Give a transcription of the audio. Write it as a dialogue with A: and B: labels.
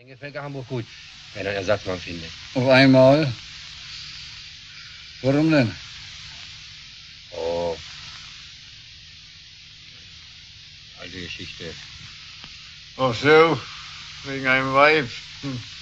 A: Dann gefällt Hamburg gut, wenn er einen Ersatzmann findet.
B: Auf einmal? Warum denn?
A: Oh. Alte Geschichte.
B: Ach so, wegen einem Weib.